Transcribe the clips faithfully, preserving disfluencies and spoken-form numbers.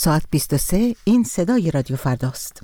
ساعت بیست و سه. این صدای رادیو فرداست.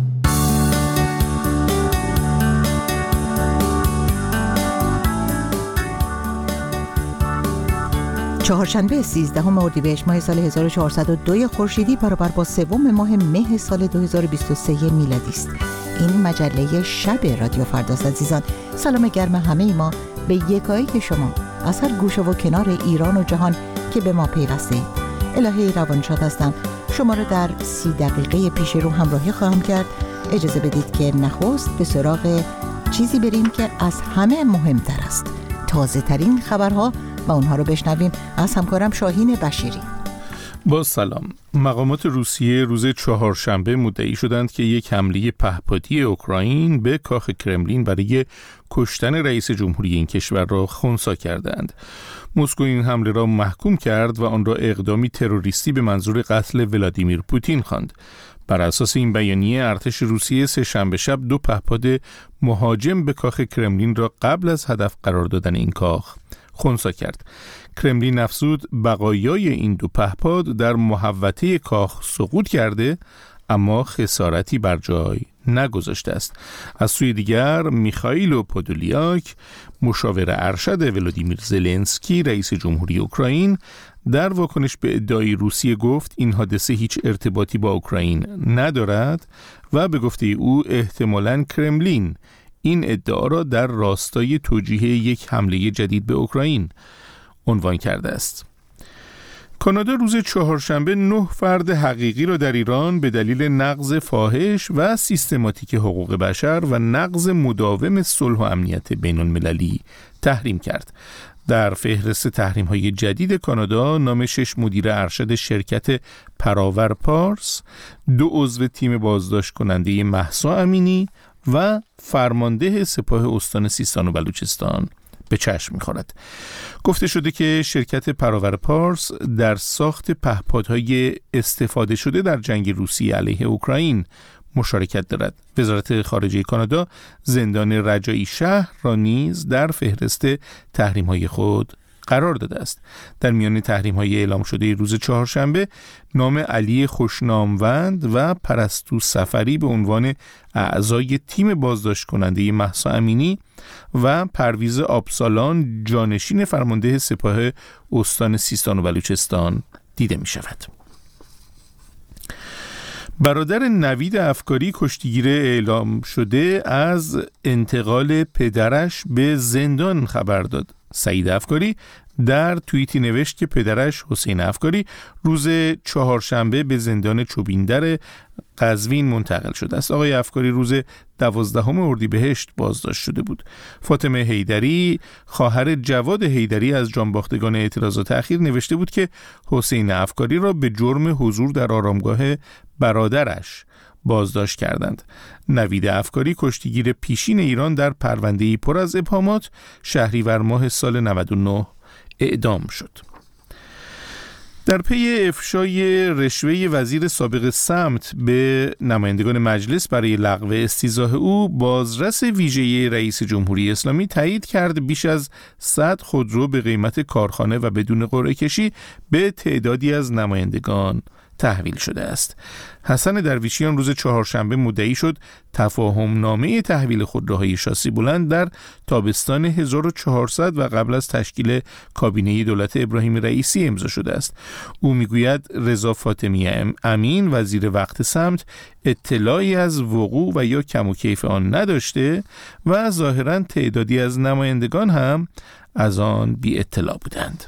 چهارشنبه سیزدهم اردیبهشت ماه سال هزار و چهارصد و دو خورشیدی برابر با سوم ماه مه سال دو هزار و بیست و سه میلادی است. این مجله شب رادیو فرداست. عزیزان، سلام گرم همه ما به یکایک شما از هر گوشه و کنار ایران و جهان که به ما پیوسته. الهه روانشاد هستم. شما رو در سی دقیقه پیش رو همراهی خواهم کرد. اجازه بدید که نخست به سراغ چیزی بریم که از همه مهمتر است. تازه ترین خبرها و اونها رو بشنویم از همکارم شاهین بشیری. با سلام. مقامات روسیه روز چهارشنبه مدعی شدند که یک حمله پهپادی اوکراین به کاخ کرملین برای کشتن رئیس جمهوری این کشور را خنثی کردند. مسکو این حمله را محکوم کرد و آن را اقدامی تروریستی به منظور قتل ولادیمیر پوتین خواند. بر اساس این بیانیه ارتش روسیه سه شنبه شب دو پهپاد مهاجم به کاخ کرملین را قبل از هدف قرار دادن این کاخ خنثی کرد. کرملین افزود بقایای این دو پهپاد در محوطه کاخ سقوط کرده اما خسارتی بر جای نگذاشته است. از سوی دیگر میخائیل پودولیاک، مشاور ارشد ولادیمیر زلنسکی رئیس جمهوری اوکراین، در واکنش به ادعای روسیه گفت این حادثه هیچ ارتباطی با اوکراین ندارد و به گفته او احتمالاً کرملین این ادعا را در راستای توجیه یک حمله جدید به اوکراین عنوان کرده است. کانادا روز چهارشنبه نه فرد حقیقی را در ایران به دلیل نقض فاحش و سیستماتیک حقوق بشر و نقض مداوم صلح و امنیت بین المللی تحریم کرد. در فهرست تحریم‌های جدید کانادا نام شش مدیر ارشد شرکت پراور پارس، دو عضو تیم بازداشت کننده مهسا امینی و فرمانده سپاه استان سیستان و بلوچستان به چشم می‌خورد. گفته شده که شرکت پراور پارس در ساخت پهپادهای استفاده شده در جنگ روسیه علیه اوکراین مشارکت دارد. وزارت خارجه کانادا زندان رجایی شهر را نیز در فهرست تحریم‌های خود قرار داده است. در میان تحریم‌های اعلام شده روز چهارشنبه نام علی خوشناموند و پرستو سفری به عنوان اعضای تیم بازداشت کننده مهسا امینی و پرویز آبسالان جانشین فرمانده سپاه استان سیستان و بلوچستان دیده می شود. برادر نوید افکاری کشتیگیر اعلام شده از انتقال پدرش به زندان خبر داد. سعید افکاری در توییتی نوشت که پدرش حسین افکاری روز چهارشنبه به زندان چوبیندر قزوین منتقل شده است. آقای افکاری روز دوازدهم اردیبهشت بازداشت شده بود. فاطمه حیدری خواهر جواد حیدری از جانباختگان اعتراضات اخیر نوشته بود که حسین افکاری را به جرم حضور در آرامگاه برادرش بازداشت کردند. نوید افکاری کشتیگیر پیشین ایران در پرونده‌ای پر از ابهامات شهریور ماه سال نود و نه اعدام شد. در پی افشای رشوه وزیر سابق سمت به نمایندگان مجلس برای لغو استیضاح او، بازرس ویژه رئیس جمهوری اسلامی تایید کرد بیش از صد خودرو به قیمت کارخانه و بدون قرعه کشی به تعدادی از نمایندگان تحویل شده است. حسن درویشیان روز چهارشنبه مدعی شد تفاهم نامه تحویل خودروهای شاسی بلند در تابستان هزار و چهارصد و قبل از تشکیل کابینه دولت ابراهیم رئیسی امضا شده است. او میگوید رضا فاطمی امین وزیر وقت سمت اطلاعی از وقوع و یا کم و کیف آن نداشته و ظاهراً تعدادی از نمایندگان هم از آن بی اطلاع بودند.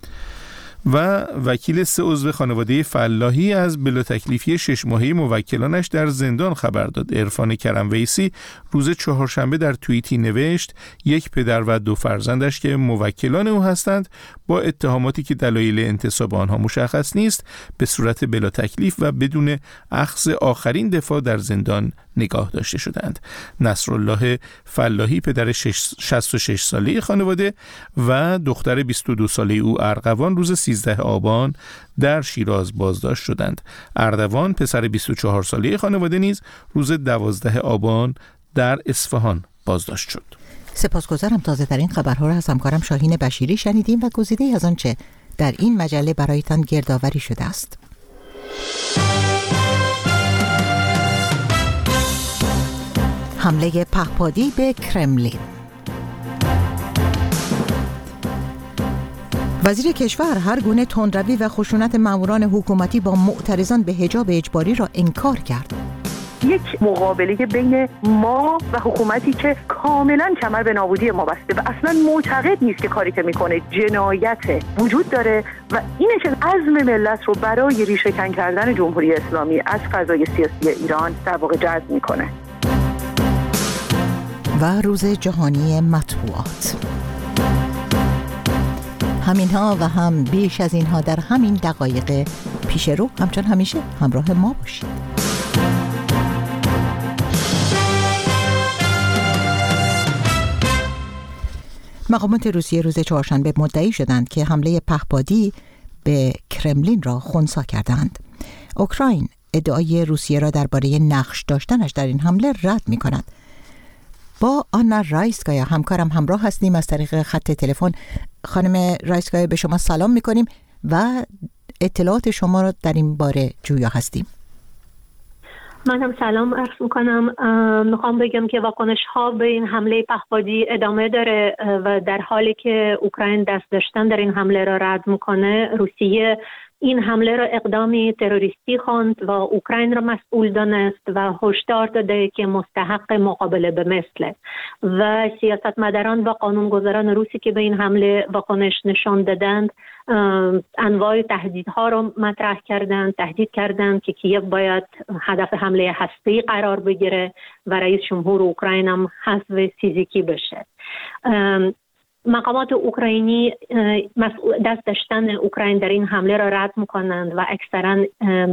و وکیل سه عضو خانواده فلاحی از بلا تکلیفی شش ماهه موکلانش در زندان خبر داد. عرفان کرمویسی روز چهارشنبه در توییتی نوشت یک پدر و دو فرزندش که موکلان او هستند با اتهاماتی که دلایل انتصاب آنها مشخص نیست به صورت بلا تکلیف و بدون اخذ آخرین دفاع در زندان نگاه داشته شدند. نصرالله فلاحی پدر شصت و شش ساله خانواده و دختر بیست و دو ساله او ارغوان روز سیزده آبان در شیراز بازداشت شدند. اردوان پسر بیست و چهار ساله خانواده نیز روز دوازده آبان در اصفهان بازداشت شد. سپاسگزارم. تازه ترین خبرها را از همکارم شاهین بشیری شنیدیم و گزیده از آنچه در این مجله برایتان گردآوری شده است. حمله پهپادی به کرملین. وزیر کشور هر گونه تندروی و خشونت ماموران حکومتی با معترضان به حجاب اجباری را انکار کرد. یک مقابله بین ما و حکومتی که کاملا کمر به نابودی ما بسته و اصلا معتقد نیست که کاری که میکنه جنایت وجود داره و اینه که عزم ملت رو برای ریشه‌کن کردن جمهوری اسلامی از فضای سیاسی ایران در واقع جذب میکنه. و روز جهانی مطبوعات. همینها و هم بیش از اینها در همین دقایق پیش رو. همچون همیشه همراه ما باشید. مقامات روسیه روز چهارشنبه مدعی شدند که حمله پهپادی به کرملین را خنثی کردند. اوکراین ادعای روسیه را درباره نقش داشتنش در این حمله رد می‌کند. با آنا رایسکایا همکارم همراه هستیم از طریق خط تلفن. خانم رایسکایا به شما سلام می‌کنیم و اطلاعات شما را در این باره جویا هستیم. من هم سلام عرض میکنم. میخوام بگم که واکنش ها به این حمله پهپادی ادامه داره و در حالی که اوکراین دست داشتن در این حمله را رد میکنه، روسیه این حمله را اقدامی تروریستی خواند و اوکراین را مسئول دانست و هشدار داده که مستحق مقابله به مثل و سیاستمداران و قانونگذاران روسی که به این حمله واکنش نشان دادند انواع تهدیدها را مطرح کردند، تهدید کردند که کیف باید هدف حمله هسته‌ای قرار بگیره و رئیس جمهور اوکراین هم حذف فیزیکی بشه. مقامات اوکراینی دست داشتن اوکراین در این حمله را رد می‌کنند و اکثرا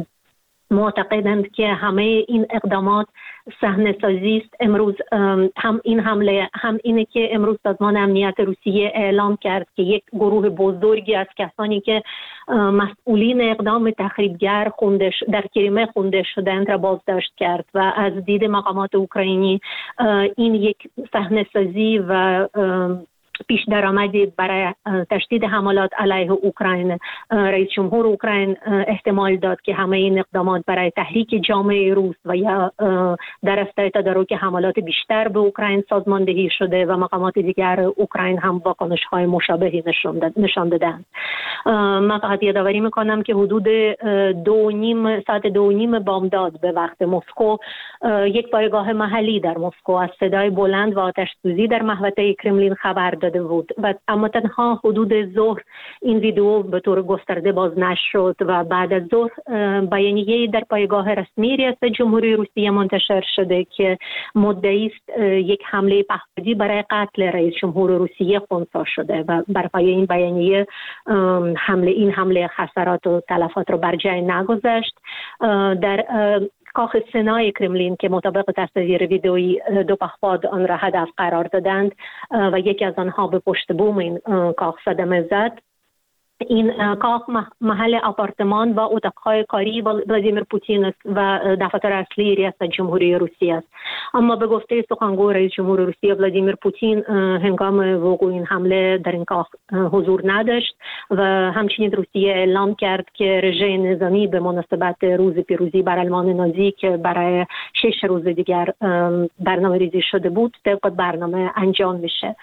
معتقدند که همه این اقدامات صحنه‌سازی است. امروز هم این حمله هم اینه که امروز سازمان امنیت روسیه اعلام کرد که یک گروه بزرگی از کسانی که مسئولین اقدام تخریبگر خونده در کریمه خونده شدند را بازداشت کرد و از دید مقامات اوکراینی این یک صحنه‌سازی و پیش درآمدی برای تشدید حملات علیه اوکراین. رئیس جمهور اوکراین احتمال داد که همه این اقدامات برای تحریک جامعه روس و یا در اصل تدارک حملات بیشتر به اوکراین سازماندهی شده و مقامات دیگر اوکراین هم واکنش‌های مشابهی نشان دادند. من فقط یادآوری میکنم که حدود دو نیم ساعت دو نیم بامداد به وقت مسکو یک پایگاه محلی در مسکو از صدای بلند و آتش‌سوزی در محوطه کرملین خبر داد بود و اما تنها حدود ظهر این ویدیو به طور گسترده باز نشر شد و بعد از ظهر بیانیه در پایگاه رسمی ریاست جمهوری روسیه منتشر شده که مدعی است یک حمله پهپادی برای قتل رئیس جمهور روسیه خنثی شده و بر پایه این بیانیه حمله این حمله خسارات و تلفات را بر جای نگذاشت. در کاخ سنای کرملین که مطابق تصویر ویدئویی دو پهپاد آن را هدف قرار دادند و یکی از آنها به پشت بوم این کاخ صدمه زد. این کاخ محل آپارتمان و اتاقهای کاری ولادیمیر پوتین است و دفتر اصلی ریاست جمهوری روسیه است. اما به گفته سخنگوی رئیس جمهور روسیه ولادیمیر پوتین هنگام وقوع این حمله در این کاخ حضور نداشت و همچنین روسیه اعلام کرد که رژه نظامی به مناسبت روز پیروزی بر آلمان نازی که برای شش روز دیگر برنامه ریزی شده بود طبق برنامه انجام میشه.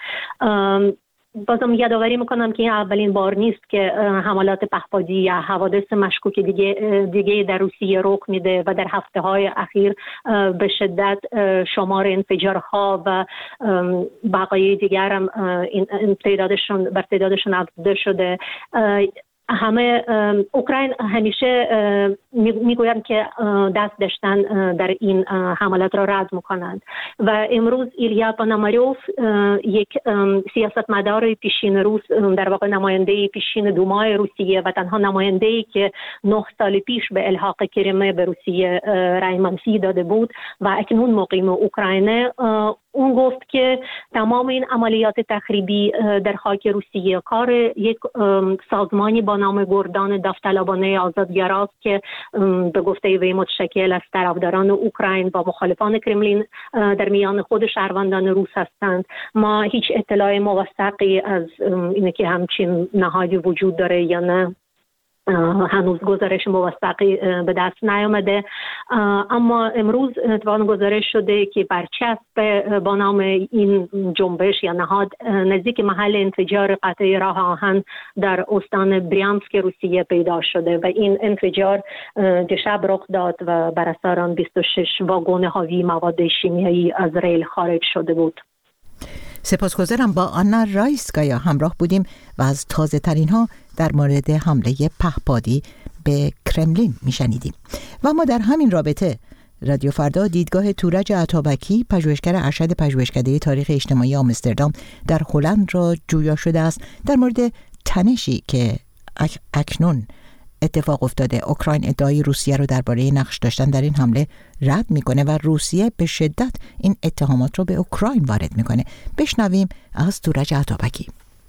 بازم یادآوری میکنم که این اولین بار نیست که حملات پهپادی یا حوادث مشکوک دیگه دیگه در روسیه رخ میده و در هفته های اخیر به شدت شمار انفجارها و بقایای دیگر هم این تعدادشون بر تعدادشون افزوده شده. همه اوکراین همیشه میگویند که دست داشتن در این حملات را رد میکنند و امروز ایلیا پاناماریوف یک سیاستمدار پیشین روس، در واقع نماینده پیشین دومای روسیه و تنها نماینده‌ای که نه سال پیش به الحاق کریمه به روسیه رأی منفی داده بود و اکنون مقیم اوکراینه، اون گفت که تمام این عملیات تخریبی در خاک روسیه کار یک سازمانی با نام گردان داوطلبانه آزادگراست که به گفته وی متشکل از طرفداران اوکراین و مخالفان کرملین در میان خود شهروندان روس هستند. ما هیچ اطلاع موثقی از اینه که همچین نهادی وجود داره یا نه هنوز گزارش موثقی به دست نیامده. اما امروز اتفاقا گزارش شده که برچسب با نام این جنبش یا نهاد نزدیک محل انفجار قطعه راه آهن در استان بریانسک روسیه پیدا شده و این انفجار دیشب رخ داد و بر اثر آن بیست و شش واگن حاوی مواد شیمیایی از ریل خارج شده بود. سپاسگزارم. با آنا رایسکایا همراه بودیم و از تازه ترین ها در مورد حمله پهپادی به کرملین میشنیدیم. و ما در همین رابطه رادیو فردا دیدگاه تورج عطابکی، پژوهشگر ارشد پژوهشکده تاریخ اجتماعی آمستردام در هلند را جویا شده است در مورد تنشی که اک اکنون اتفاق افتاده. اوکراین ادعای روسیه رو درباره نقش داشتن در این حمله رد میکنه و روسیه به شدت این اتهامات رو به اوکراین وارد میکنه. بشنویم از تورج عطابکی.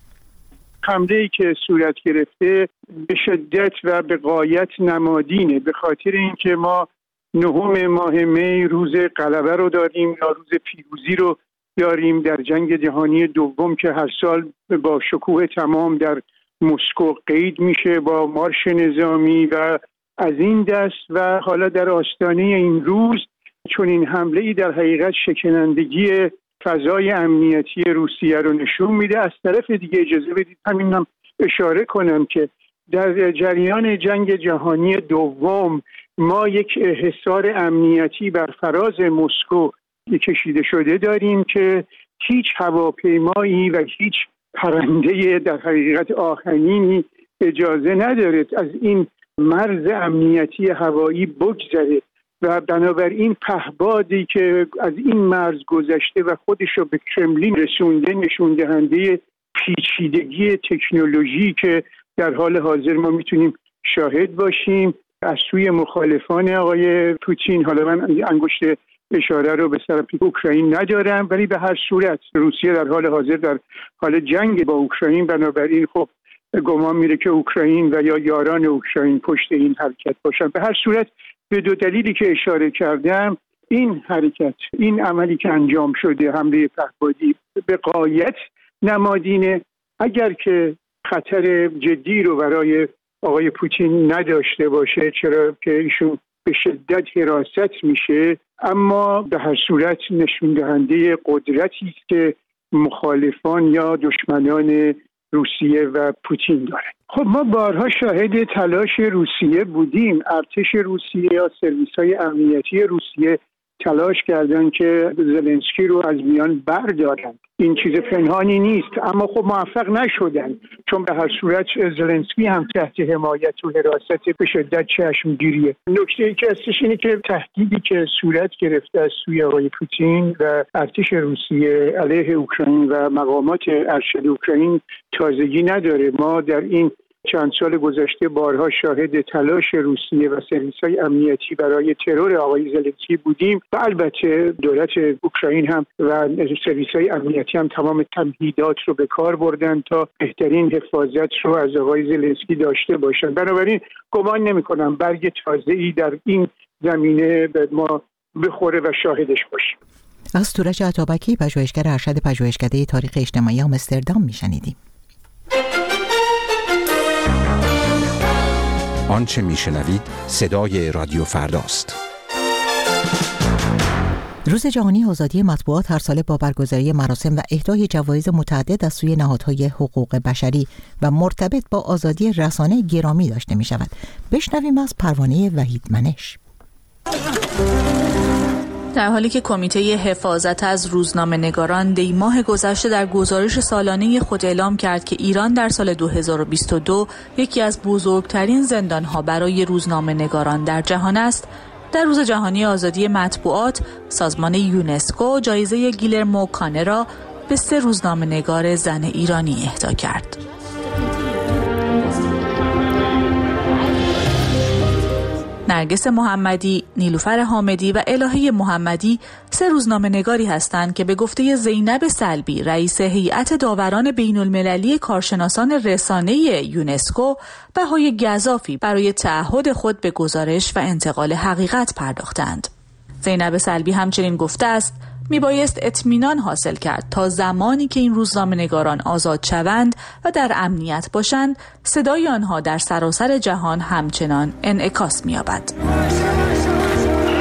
حمله‌ای که صورت گرفته به شدت و به غایت نمادینه، به خاطر اینکه ما نهم ماه می روز غلبه رو داریم یا روز پیروزی رو داریم در جنگ جهانی دوم که هر سال با شکوه تمام در مسکو قید میشه با مارش نظامی و از این دست. و حالا در آستانه این روز چون این حمله‌ای در حقیقت شکنندگی فضای امنیتی روسیه رو نشون میده. از طرف دیگه اجازه بدید همینم اشاره کنم که در جریان جنگ جهانی دوم ما یک حصار امنیتی بر فراز مسکو کشیده شده داریم که هیچ هواپیمایی و هیچ پرنده در حقیقت آهنینی اجازه نداره از این مرز امنیتی هوایی بگذره و بنابراین پهپادی که از این مرز گذشته و خودش رو به کرملین رسونده نشون دهنده پیچیدگی تکنولوژی که در حال حاضر ما میتونیم شاهد باشیم از سوی مخالفان آقای پوتین. حالا من انگشت اشاره رو به طرف اوکراین ندارم، ولی به هر صورت روسیه در حال حاضر در حال جنگ با اوکراین، بنابراین خب گمان میره که اوکراین و یا یاران اوکراین پشت این حرکت باشن. به هر صورت به دو دلیلی که اشاره کردم این حرکت، این عملی که انجام شده حمله پهپادی به غایت نمادینه. اگر که خطر جدی رو برای آقای پوتین نداشته باشه، چرا که ایشون به شدت حراست میشه، اما به هر صورت نشون دهنده قدرتی است که مخالفان یا دشمنان روسیه و پوتین داره. خب ما بارها شاهد تلاش روسیه بودیم. ارتش روسیه یا سرویس‌های امنیتی روسیه تلاش کردن که زلنسکی رو از میان بردارن. این چیز پنهانی نیست، اما خب موفق نشدن، چون به هر صورت زلنسکی هم تحت حمایت و حراست به شدت چشمگیریه. نکته‌ای که هستش اینه که تهدیدی که صورت گرفته از سوی آقای پوتین و ارتش روسیه علیه اوکراین و مقامات ارشد اوکراین تازگی نداره. ما در این چند سال گذشته بارها شاهد تلاش روسیه و سرویس‌های امنیتی برای ترور آقای زلنسکی بودیم و البته دولت اوکراین هم و سرویس‌های امنیتی هم تمام تمهیدات رو به کار بردن تا بهترین حفاظت رو از آقای زلنسکی داشته باشن. بنابراین گمان نمی‌کنم برگ تازه‌ای در این زمینه به ما بخوره و شاهدش باشیم. از تورج عطابکی، پژوهشگر ارشد پژوهشکده تاریخ اجتماعی آمستردام میشنیدیم. آنچه میشنوید صدای رادیو فرداست. روز جهانی آزادی مطبوعات هر ساله با برگزاری مراسم و اهدای جوایز متعدد از سوی نهادهای حقوق بشری و مرتبط با آزادی رسانه گرامی داشته می شود. بشنویم از پروانه وحید منش. در حالی که کمیته حفاظت از روزنامه‌نگاران دی ماه گذشته در گزارش سالانه خود اعلام کرد که ایران در سال دو هزار و بیست و دو یکی از بزرگترین زندان‌ها برای روزنامه‌نگاران در جهان است، در روز جهانی آزادی مطبوعات سازمان یونسکو جایزه گیلرمو کانه را به سه روزنامه‌نگار زن ایرانی اهدا کرد. نرگس محمدی، نیلوفر حامدی و الهه محمدی سه روزنامه‌نگاری هستند که به گفته زینب سلبی، رئیس هیئت داوران بین‌المللی کارشناسان رسانه یونسکو، بهای گزافی برای تعهد خود به گزارش و انتقال حقیقت پرداختند. زینب سلبی همچنین گفته است میبایست اطمینان حاصل کرد تا زمانی که این روزنامه‌نگاران آزاد شوند و در امنیت باشند، صدای آنها در سراسر جهان همچنان انعکاس می‌یابد.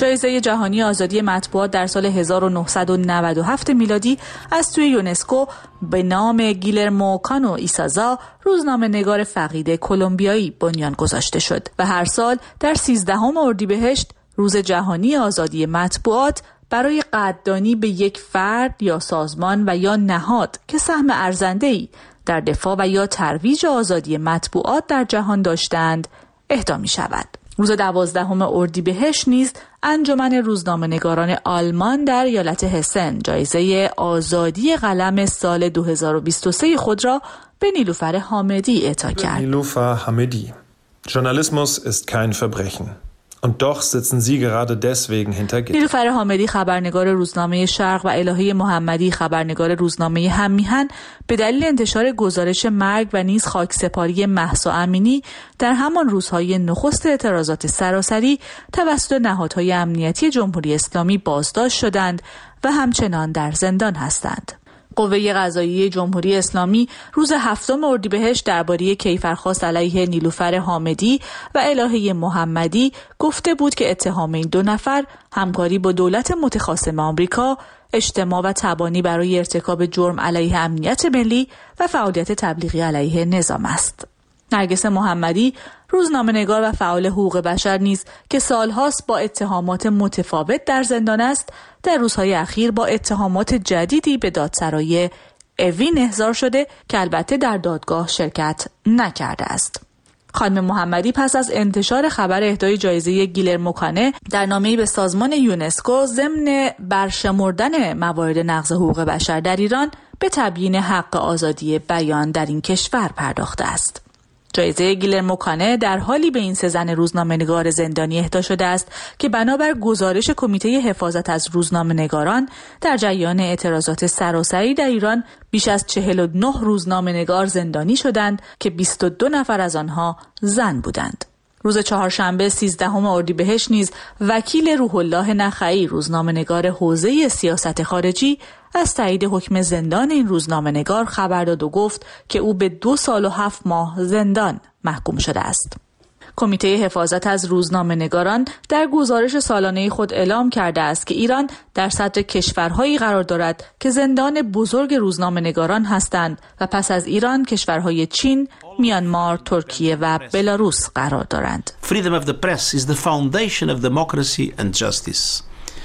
جایزه جهانی آزادی مطبوعات در سال هزار و نهصد و نود و هفت میلادی از سوی یونسکو به نام گیلرمو کانو ایسازا، روزنامه‌نگار فقید کلمبیایی بنیان گذاشته شد و هر سال در سیزدهم اردیبهشت روز جهانی آزادی مطبوعات برای قدردانی به یک فرد یا سازمان و یا نهاد که سهم ارزنده‌ای در دفاع و یا ترویج آزادی مطبوعات در جهان داشتند اهدا می شود. روز دوازدهم اردیبهشت نیز انجمن روزنامه‌نگاران آلمان در ایالت هسن جایزه آزادی قلم سال دو هزار و بیست و سه خود را به نیلوفر حامدی اعطا کرد. نیلوفر حامدی. Journalismus ist kein Verbrechen. Und doch sitzen Sie gerade deswegen hinter Gittern. نیلوفر حامدی خبرنگار روزنامه شرق و الهه محمدی خبرنگار روزنامه هممیهن به دلیل انتشار گزارش مرگ و نیز خاکسپاری مهسا امینی در همان روزهای نخست اعتراضات سراسری توسط نهادهای امنیتی جمهوری اسلامی بازداشت شدند و همچنان در زندان هستند. قوه قضاییه جمهوری اسلامی روز هفتم اردیبهشت درباره کیفرخواست علیه نیلوفر حامدی و الهه محمدی گفته بود که اتهام این دو نفر همکاری با دولت متخاصم آمریکا، اجتماع و تبانی برای ارتکاب جرم علیه امنیت ملی و فعالیت تبلیغی علیه نظام است. نرگس محمدی، روزنامه‌نگار و فعال حقوق بشر نیز که سالهاست با اتهامات متفاوت در زندان است، در روزهای اخیر با اتهامات جدیدی به دادسرای اوین احضار شده که البته در دادگاه شرکت نکرده است. خانم محمدی پس از انتشار خبر اهدای جایزه گیلرمو کانو در نامه‌ای به سازمان یونسکو ضمن برشمردن موارد نقض حقوق بشر در ایران به تبیین حق آزادی بیان در این کشور پرداخته است. جایزه گیلرمو کانو در حالی به این سه زن روزنامه‌نگار زندانی اهدا شده است که بنابر گزارش کمیته حفاظت از روزنامه‌نگاران در جریان اعتراضات سراسری در ایران بیش از چهل و نه روزنامه‌نگار زندانی شدند که بیست و دو نفر از آنها زن بودند. روز چهارشنبه سیزدهم اردیبهشت نیز وکیل روح الله نخعی روزنامه‌نگار حوزه سیاست خارجی از تایید حکم زندان این روزنامه‌نگار خبر داد و گفت که او به دو سال و هفت ماه زندان محکوم شده است. کمیته حفاظت از روزنامه‌نگاران در گزارش سالانه خود اعلام کرده است که ایران در صدر کشورهایی قرار دارد که زندان بزرگ روزنامه‌نگاران هستند و پس از ایران کشورهای چین، میانمار، ترکیه و بلاروس قرار دارند. Freedom of the press is the foundation of democracy and justice.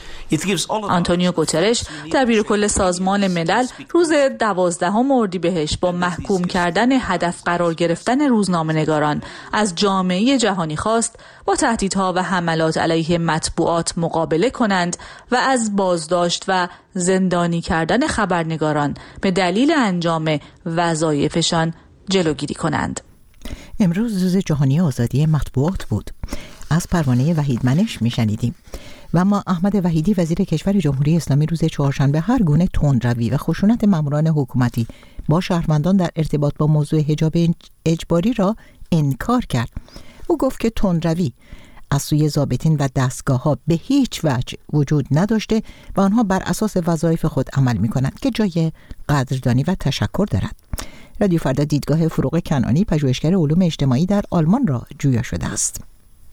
آنتونیو گوترش دبیر کل سازمان ملل روز دوازدهم اردیبهشت با محکوم کردن هدف قرار گرفتن روزنامه‌نگاران از جامعه جهانی خواست با تهدیدها و حملات علیه مطبوعات مقابله کنند و از بازداشت و زندانی کردن خبرنگاران به دلیل انجام وظایفشان جلوگیری کنند. امروز روز جهانی آزادی مطبوعات بود. از پروانه وحیدمنش میشنیدیم. و اما احمد وحیدی وزیر کشور جمهوری اسلامی روز چهارشنبه هر گونه تندروی و خشونت ماموران حکومتی با شهروندان در ارتباط با موضوع حجاب اجباری را انکار کرد. او گفت که تندروی از سوی ضابطین و دستگاه‌ها به هیچ وجه وجود نداشته و آنها بر اساس وظایف خود عمل می‌کنند که جای قدردانی و تشکر دارد. رادیو فردا دیدگاه فروغ کنعانی پژوهشگر علوم اجتماعی در آلمان را جویا شده است.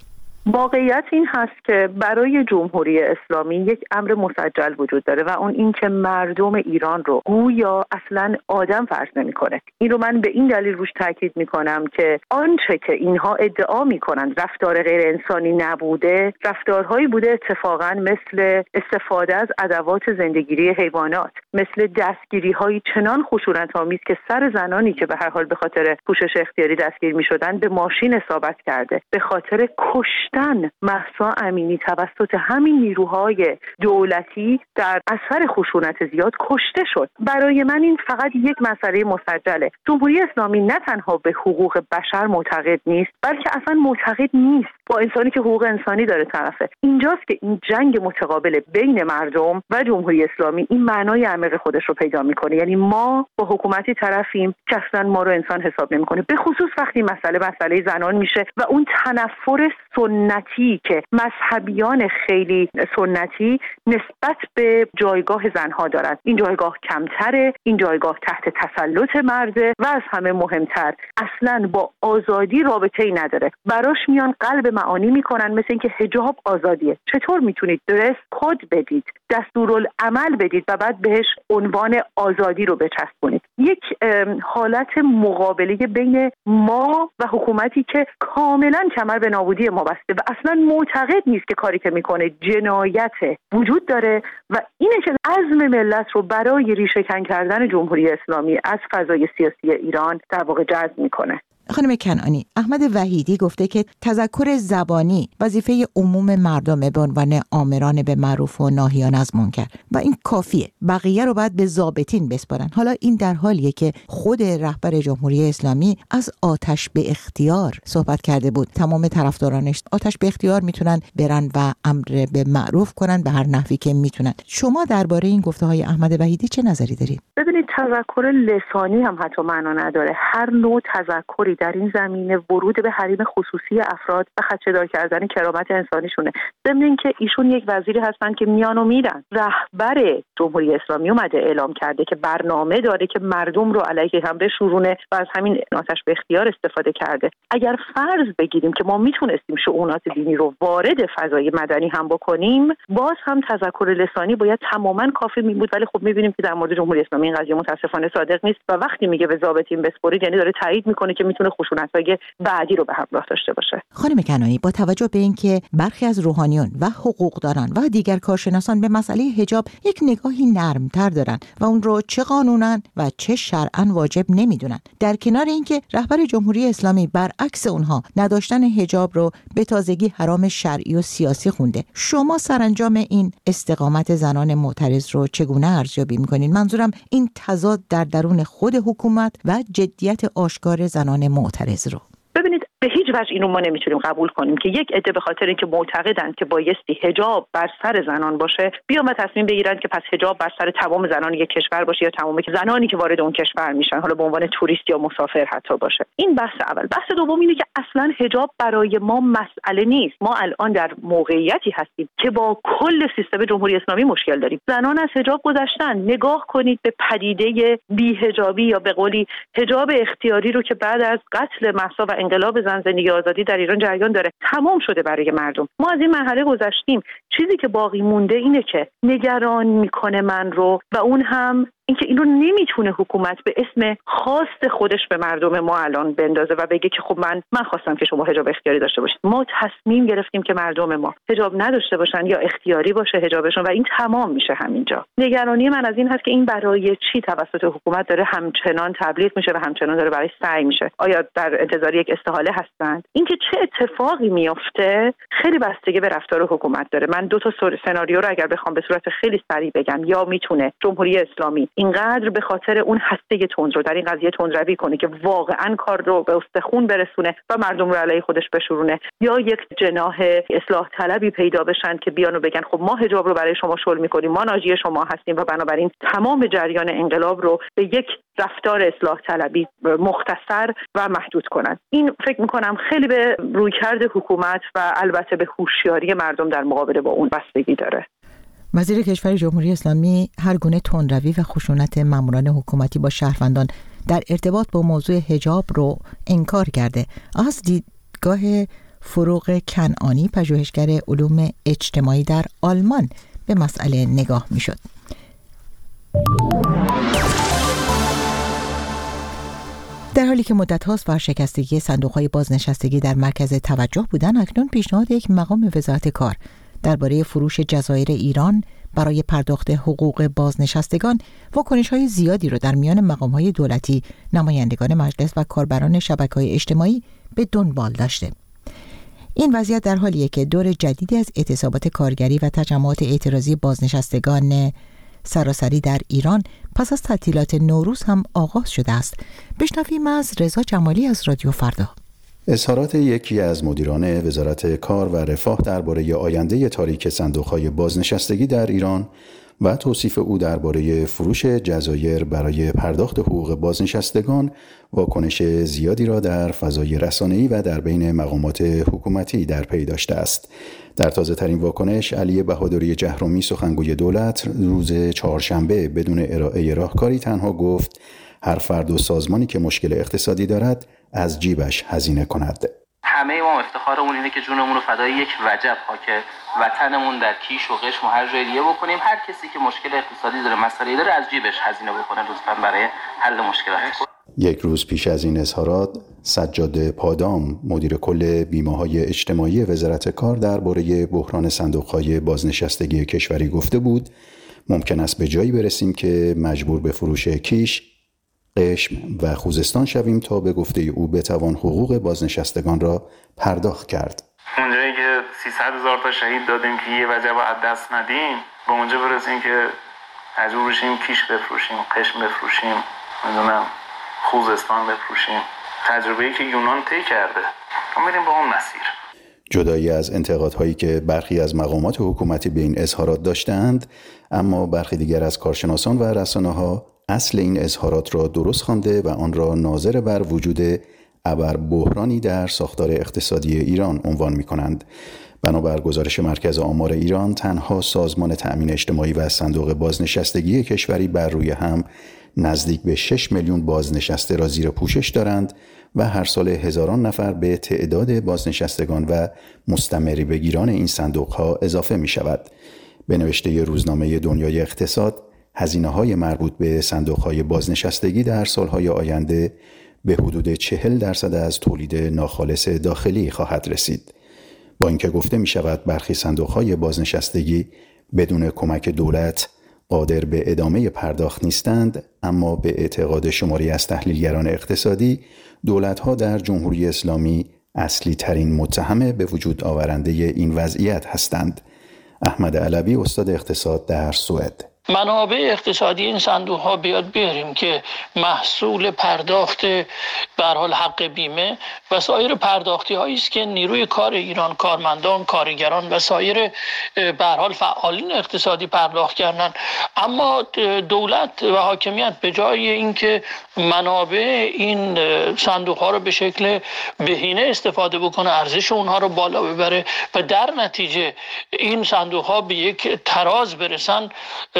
واقعیت این هست که برای جمهوری اسلامی یک امر مسجل وجود داره و اون این که مردم ایران رو گویا اصلا آدم فرض نمی‌کنه. این رو من به این دلیل روش تاکید می‌کنم که آنچه که اینها ادعا می‌کنند رفتار غیر انسانی نبوده، رفتارهایی بوده اتفاقا مثل استفاده از ادوات زندگیری حیوانات، مثل دستگیری‌های چنان خشونت‌آمیز که سر زنانی که به هر حال به خاطر پوشش اختیاری دستگیر می‌شدند به ماشین اصابت کرده، به خاطر کشتن مهسا امینی توسط همین نیروهای دولتی در اثر خشونت زیاد کشته شد. برای من این فقط یک مسئله مسجله. جمهوری اسلامی نه تنها به حقوق بشر معتقد نیست، بلکه اصلا معتقد نیست با انسانی که حقوق انسانی داره طرفه. اینجاست که این جنگ متقابل بین مردم و جمهوری اسلامی این معنای عمیق خودش رو پیدا میکنه. یعنی ما با حکومتی طرفیم که اصلا ما رو انسان حساب نمیکنه، به خصوص وقتی مسئله مسئله زنان میشه و اون تنفر سنتی سنتی که مذهبیان خیلی سنتی نسبت به جایگاه زنها دارن. این جایگاه کمتره، این جایگاه تحت تسلط مرده و از همه مهمتر اصلاً با آزادی رابطه‌ای نداره. براش میان قلب معانی میکنن، مثل اینکه حجاب آزادیه. چطور میتونید درس کد بدید، دستورالعمل بدید و بعد بهش عنوان آزادی رو بچسبونید؟ یک حالت مقابله بین ما و حکومتی که کاملا کمر به نابودی ما بسته و اصلا معتقد نیست که کاری که میکنه جنایت وجود داره و اینه که عزم ملت رو برای ریشه‌کن کردن جمهوری اسلامی از فضای سیاسی ایران در واقع جذب میکنه. خانم کنعانی، احمد وحیدی گفته که تذکر زبانی وظیفه عموم مردمه به عنوان آمران به معروف و ناهیان از منکر و این کافیه، بقیه رو باید به ضابطین بسپارن. حالا این در حالیه که خود رهبر جمهوری اسلامی از آتش به اختیار صحبت کرده بود. تمام طرفدارانش آتش به اختیار میتونن برن و امر به معروف کنن به هر نحوی که میتونن. شما درباره این گفته‌های احمد وحیدی چه نظری دارید؟ ببینید، تذکر لسانی هم حتی معنا نداره. هر نوع تذکری در این زمینه ورود به حریم خصوصی افراد و خدشه‌دار کردن کرامت انسانیشونه. ضمن اینکه ایشون یک وزیری هستن که میان و میرن. رهبر جمهوری اسلامی اومده اعلام کرده که برنامه داره که مردم رو علیه هم بشورونه و از همین آتش به اختیار استفاده کرده. اگر فرض بگیریم که ما میتونستیم شؤونات دینی رو وارد فضای مدنی هم بکنیم، باز هم تذکر لسانی باید تماما کافی می بود. ولی خب میبینیم که در مورد جمهوری اسلامی این قضیه متاسفانه صادق نیست و وقتی میگه به ضابطین بسپرید، یعنی داره تایید میکنه که میتونه خشونت‌های بعدی رو به همراه داشته باشه. خانم کنعانی، با توجه به اینکه برخی از روحانیون و حقوقدانان و دیگر کارشناسان به مسئله حجاب یک نگاهی نرمتر دارن و اون رو چه قانوناً و چه شرعاً واجب نمیدونن، در کنار اینکه رهبر جمهوری اسلامی برعکس اونها نداشتن حجاب رو به تازگی حرام شرعی و سیاسی خونده، شما سرانجام این استقامت زنان معترض رو چگونه ارزیابی میکنین؟ منظورم این تضاد در درون خود حکومت و جدیت آشکار زنان معترض رو. ببینید، به هیچ وجه اینو ما نمیتونیم قبول کنیم که یک عده به خاطر اینکه معتقدند که بایستی حجاب بر سر زنان باشه بیان و تصمیم بگیرن که پس حجاب بر سر تمام زنان یک کشور باشه یا تمام زنانی که وارد اون کشور میشن، حالا به عنوان توریست یا مسافر حتی باشه. این بحث اول. بحث دوم اینه که اصلا حجاب برای ما مسئله نیست. ما الان در موقعیتی هستیم که با کل سیستم جمهوری اسلامی مشکل داریم. زنان از حجاب گذشتن. نگاه کنید به پدیده بی‌حجابی یا به قولی حجاب اختیاری رو که بعد از قتل مهسا و انقلاب زن زندگی آزادی در ایران جریان داره. تمام شده برای مردم. ما از این مرحله گذشتیم. چیزی که باقی مونده اینه که نگران میکنه من رو و اون هم اینکه این رو نمیتونه حکومت به اسم خواست خودش به مردم ما الان بندازه و بگه که خب من من خواستم که شما حجاب اختیاری داشته باشید. ما تصمیم گرفتیم که مردم ما حجاب نداشته باشن یا اختیاری باشه حجابشون و این تمام میشه همینجا. نگرانی من از این هست که این برای چی توسط حکومت داره همچنان تبلیغ میشه و همچنان داره برای سعی میشه. آیا در انتظار یک استحاله هستند؟ اینکه چه اتفاقی میفته خیلی بستگی به رفتار حکومت داره. من دو تا سناریو رو اگر بخوام به صورت خیلی سریع بگم، یا میتونه جمهوری اسلامی اینقدر به خاطر اون هسته تندرو در این قضیه تندروی کنه که واقعا کار رو به استخون برسونه و مردم رو علیه خودش بشورونه، یا یک جناح اصلاح طلبی پیدا بشن که بیان و بگن خب ما حجاب رو برای شما شل میکنیم، ما ناجی شما هستیم و بنابراین تمام جریان انقلاب رو به یک رفتار اصلاح طلبی مختصر و محدود کنن. این فکر میکنم خیلی به رویکرد حکومت و البته به هوشیاری مردم در مقابله با اون بستگی داره. وزیر کشور جمهوری اسلامی هر گونه تندروی و خشونت ماموران حکومتی با شهروندان در ارتباط با موضوع حجاب رو انکار کرده. از دیدگاه فروغ کنعانی، پژوهشگر علوم اجتماعی در آلمان، به مسئله نگاه می‌شد. در حالی که مدت هاست ورشکستگی صندوق‌های بازنشستگی در مرکز توجه بودن، اکنون پیشنهاد یک مقام وزارت کار درباره فروش جزایر ایران برای پرداخت حقوق بازنشستگان واکنش‌های زیادی را در میان مقام‌های دولتی، نمایندگان مجلس و کاربران شبکه‌های اجتماعی به دنبال داشته. این وضعیت در حالیه که دور جدیدی از اعتصابات کارگری و تجمعات اعتراضی بازنشستگان سراسری در ایران پس از تعطیلات نوروز هم آغاز شده است. بشنویم از رضا جمالی از رادیو فردا. اظهارات یکی از مدیران وزارت کار و رفاه درباره آینده تاریک صندوق‌های بازنشستگی در ایران و توصیف او درباره فروش جزایر برای پرداخت حقوق بازنشستگان واکنش زیادی را در فضای رسانه‌ای و در بین مقامات حکومتی در پی داشته است. در تازه ترین واکنش، علی بهادری جهرومی سخنگوی دولت روز چهارشنبه بدون ارائه راهکاری تنها گفت هر فرد و سازمانی که مشکل اقتصادی دارد از جیبش هزینه کند. همه ما افتخارمون اینه که جونمون رو فدای یک وجب خاک وطنمون در کیش و قشم و هر جای دیگه بکنیم. هر کسی که مشکل اقتصادی داره، مسئله داره، از جیبش هزینه بکنه لطفاً برای حل مشکلات. یک روز پیش از این اظهارات، سجاد پادام مدیر کل بیمه‌های اجتماعی وزارت کار درباره بحران صندوق‌های بازنشستگی کشوری گفته بود ممکن است به جایی برسیم که مجبور به فروش کیش، قشم و خوزستان شویم تا به گفته او بتوان حقوق بازنشستگان را پرداخت کرد. اونجایی که سیصد هزار تا شهید دادیم که یه وجب از دست ندیم، به اونجا برسیم که مجبور بشیم کیش بفروشیم، قشم بفروشیم، میدونم خوزستان بفروشیم. تجربه‌ای که یونان طی کرده، ما میریم با اون مسیر. جدایی از انتقادهایی که برخی از مقامات حکومتی به این اظهارات داشتند، اما برخی دیگر از کارشناسان و رسانه‌ها اصل این اظهارات را درست خوانده و آن را ناظر بر وجود ابر بحرانی در ساختار اقتصادی ایران عنوان می‌کنند. بنابر گزارش مرکز آمار ایران، تنها سازمان تأمین اجتماعی و صندوق بازنشستگی کشوری بر روی هم نزدیک به شش میلیون بازنشسته را زیر پوشش دارند و هر سال هزاران نفر به تعداد بازنشستگان و مستمری بگیران این صندوق‌ها اضافه می‌شود. به نوشته روزنامه دنیای اقتصاد، هزینه‌های مربوط به صندوق‌های بازنشستگی در سال‌های آینده به حدود چهل درصد از تولید ناخالص داخلی خواهد رسید. با اینکه گفته می‌شود برخی صندوق‌های بازنشستگی بدون کمک دولت قادر به ادامه پرداخت نیستند، اما به اعتقاد شماری از تحلیلگران اقتصادی، دولت‌ها در جمهوری اسلامی اصلی ترین متهم به وجود آورنده این وضعیت هستند. احمد علوی، استاد اقتصاد در سوئد: منابع اقتصادی این صندوق ها بیاد بیاریم که محصول پرداخت به هر حال حق بیمه و سایر پرداختی هایی است که نیروی کار ایران، کارمندان، کارگران و سایر به هر حال فعالین اقتصادی پرداخت کردن. اما دولت و حاکمیت به جای اینکه منابع این صندوق ها رو به شکل بهینه استفاده بکنه، ارزش اونها رو بالا ببره و در نتیجه این صندوق ها به یک تراز برسن،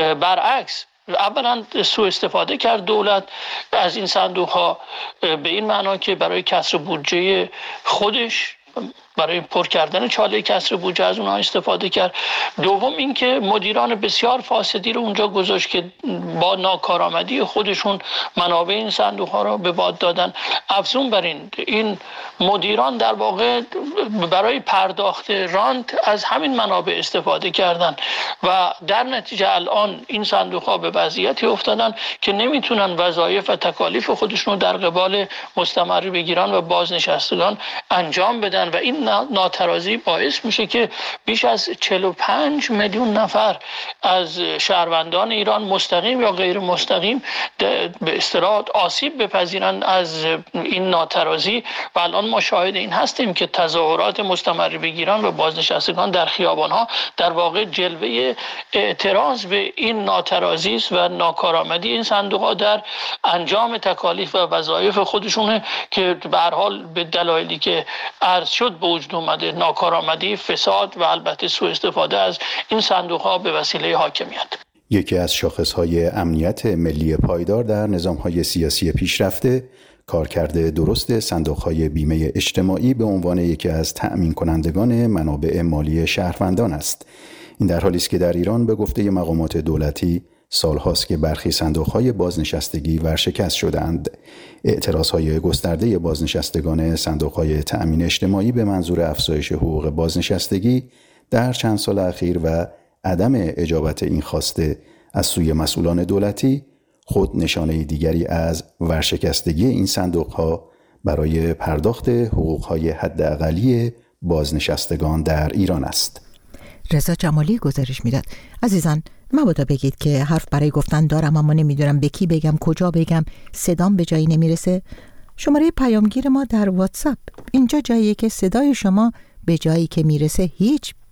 برعکس اولا سوء استفاده کرد دولت از این صندوق ها به این معنا که برای کسر بودجه خودش، برای پر کردن چاله کسر بودجه از اونها استفاده کرد. دوم اینکه مدیران بسیار فاسدی رو اونجا گذاشت که با ناکارآمدی خودشون منابع این صندوق ها رو به باد دادن. افزون بر این این مدیران در واقع برای پرداخت رانت از همین منابع استفاده کردن و در نتیجه الان این صندوق ها به وضعیتی افتادن که نمیتونن وظایف و تکالیف خودشون رو در قبال مستمر بگیران و بازنشستگان انجام بدن و این ناترازی باعث میشه که بیش از چهل و پنج میلیون نفر از شهروندان ایران مستقیم یا غیر مستقیم به اصطلاح آسیب بپذیرن از این ناترازی و الان ما شاهد این هستیم که تظاهرات مستمر بگیران و بازنشستگان در خیابان‌ها در واقع جلوه اعتراض به این ناترازی است و ناکارآمدی این صندوق‌ها در انجام تکالیف و وظایف خودشونه که به هر حال به دلایلی که عرض شد به وجود اومده، ناکارآمدی، فساد و البته سوء استفاده از این صندوق‌ها به وسیله حاکمیت. یکی از شاخص‌های امنیت ملی پایدار در نظام‌های سیاسی پیشرفته، کارکرد درست صندوق‌های بیمه اجتماعی به عنوان یکی از تأمین کنندگان منابع مالی شهروندان است. این در حالی است که در ایران به گفته مقامات دولتی سالهاست که برخی صندوق‌های بازنشستگی ورشکست شدند. اعتراض‌های گسترده بازنشستگان صندوق‌های تأمین اجتماعی به منظور افزایش حقوق بازنشستگی در چند سال اخیر و عدم اجابت این خواسته از سوی مسئولان دولتی خود نشانه دیگری از ورشکستگی این صندوق‌ها برای پرداخت حقوق‌های حداقلی بازنشستگان در ایران است. رضا جمالی گزارش میداد. عزیزان، مبادا بگید که حرف برای گفتن دارم اما نمیدونم به کی بگم، کجا بگم، صدام به جایی نمیرسه. شماره پیامگیر ما در واتساپ، اینجا جاییه که صدای شما به جایی که میرسه هیچ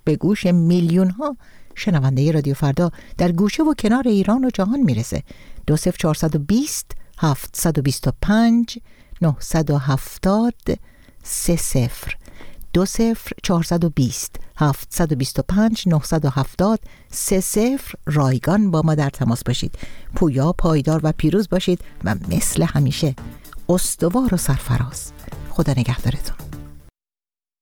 به گوش میلیون ها شنونده رادیو فردا در گوشه و کنار ایران و جهان میرسه. دو صفر چهارصد و بیست هفتصد و بیست و پنج نهصد و هفتاد سه صفر دو صفر چهارصد و بیست هفتصد و بیست و پنج نهصد و هفتاد سه صفر. رایگان با ما در تماس باشید. پویا، پایدار و پیروز باشید و مثل همیشه استوار و سرفراز. خدا نگهدارتون.